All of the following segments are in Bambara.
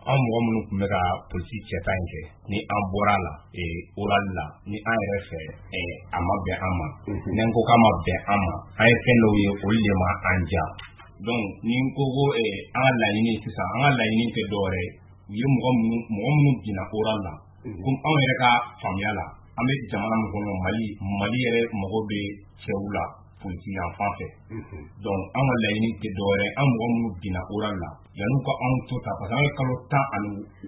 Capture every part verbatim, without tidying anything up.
an mɔgɔ minnu tun bɛ ka politique cɛta in kɛ ni an bɔra la ee oral la ni an yɛrɛ fɛ ee a ma bɛn an ma ni ko k'a ma bɛn an ma an ye fɛn dɔw ye olu de ma an ja donc ni ko ko ee an ka laɲini sisan an ka laɲini tɛ dɔwɛrɛ u ye mɔgɔ minnu mɔgɔ minnu binna oral la comme anw yɛrɛ ka faamuya la an bɛ jamana min kɔnɔ Mali Mali yɛrɛ mago bɛ cɛw la politique yan fan fɛ donc an ka laɲini tɛ dɔwɛrɛ an mɔgɔ minnu binna oral la yan'u ka anw to ta parce que an ye kalo tan ani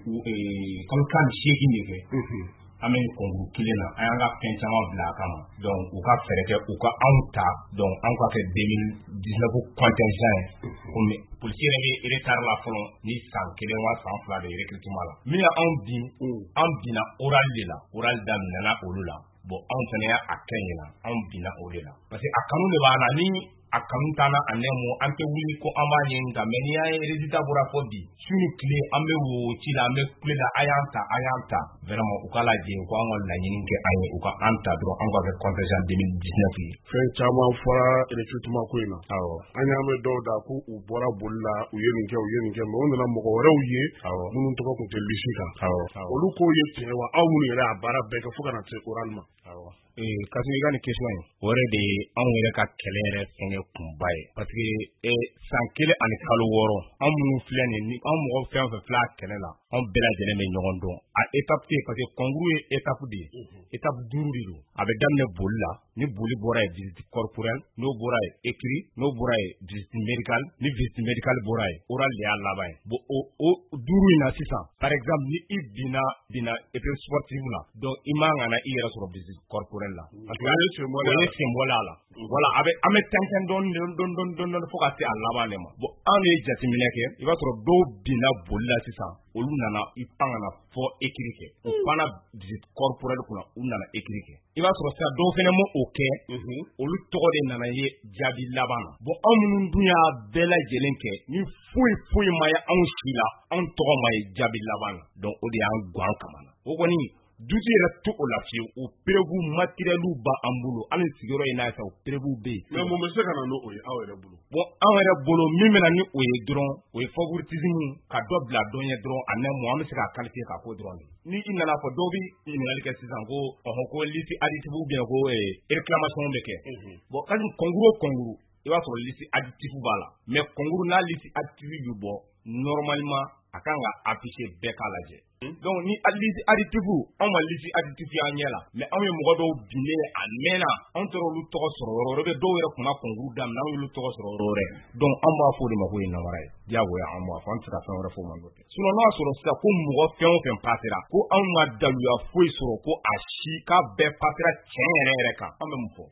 kalo tan ni seegin de kɛ an bɛ concours kelen na an y'an ka fɛn caman bila a kama donc u ka fɛɛrɛ kɛ u ka anw ta donc anw ka kɛ deux mille dix-neuf contingent ye komi politique yɛrɛ bɛ retard la fɔlɔ ni san kelen wa san fila de recrutement la min y'anw bin an binna oral de la oral daminɛna olu la bon anw fana y'a kɛ ɲina anw binna o de la parce que a kanu de b'an na ni a kanu t'an na a nɛmu an tɛ wuli ko an b'a ɲɛɲini nka mais n'i y'a ye résultat bɔra fɔ bi su ni tile an bɛ wo ci la an bɛ kule la a y'an ta a y'an ta vraiment u ka lajɛ u ka an ka laɲini kɛ an ye u ka an ta dɔrɔn an ka kɛ contingent deux mille dix-neuf ye. fɛn caman fɔra recrutement ko in na. awɔ an y'a mɛn dɔw da ko u bɔra boli la u ye nin kɛ u ye nin kɛ mais u nana mɔgɔ wɛrɛw ye minnu tɔgɔ tun tɛ liste kan. olu k'o ye tiɲɛ wa aw minnu yɛrɛ a baara bɛɛ kɛ fo ka na se oral ma. ee kasi i ka nin question ye o yɛrɛ de ye anw yɛrɛ ka kɛlɛ yɛrɛ fɛngɛ kunba ye parce que ee san kelen ani kalo wɔɔrɔ an minnu filɛ nin ni an mɔgɔ fɛn o fɛn filɛ a kɛlɛ la an bɛɛ lajɛlen bɛ ɲɔgɔn dɔn a étape tɛ parce que concours ye étape de ye étape duuru de don a bɛ daminɛ boli la ni boli bɔra ye visite corporelle n'o bɔra ye écrit n'o bɔra ye visite médicale ni visite médicale bɔra ye oral de y'a laban ye bon o o duuru in na sisan par exemple ni i binna binna épreuve sportive la donc i man ka na i yɛrɛ sɔrɔ visite corporelle la parce que o ye senbɔla la voilà a bɛ an bɛ tɛntɛn dɔɔni dɔɔni dɔɔni fo ka se a laban de ma bon an de ye jateminɛ kɛ i b'a sɔrɔ dɔw binna boli la sisan olu nana i pan ka na fɔ écrit kɛ u panna visite corporelle kunna u nana écrit kɛ i b'a sɔrɔ sisan dɔw fɛnɛ ma o kɛ olu tɔgɔ de nana ye jaabi laban na bon anw minnu dun y'a bɛɛ lajɛlen kɛ ni foyi foyi ma ye anw si la anw tɔgɔ ma ye jaabi laban na donc o de y'an gan kamana o kɔni duti yɛrɛ to o la fiyewu o preuve matériel ba an bolo hali sigiyɔrɔ in n'a sa o preuve bɛ yen mais mun bɛ se ka na n'o ye aw yɛrɛ bolo bon anw yɛrɛ bolo min bɛ na ni o ye dɔrɔn o ye favoritisme ka dɔ bila dɔ ɲɛ dɔrɔn a nɛ mun an bɛ se k'a qualifier k'a ko dɔrɔn de ni i nana fɔ dɔw bɛ ɲininkali kɛ sisan ko ɔhɔn ko liste additive ou bien ko réclamation bɛ kɛ bon kasi concours o concours i b'a sɔrɔ liste additive b'a la mais concours n'a liste additive bɛ bɔ normalement a kan ka afficher bɛɛ k'a lajɛ donc ni liste additive anw ma liste additive y'an ɲɛ la mais anw ye mɔgɔ dɔw binnen a mɛnna anw tɛ olu tɔgɔ sɔrɔ yɔrɔ wɛrɛ bɛ dɔw yɛrɛ kunna concours daminɛ anw y'olu tɔgɔ sɔrɔ yɔrɔ wɛrɛ donc anw b'a fɔ o de ma ko ye namara ye diyagoya an b'a fɔ an tɛ se ka fɛn wɛrɛ fɔ o ma n'o tɛ sinon n'a sɔrɔ sisan ko mɔgɔ fɛn o fɛn passera ko anw ma daluya foyi sɔrɔ ko a si k'a bɛɛ passera tiɲɛ yɛrɛ yɛrɛ kan an bɛ mun fɔ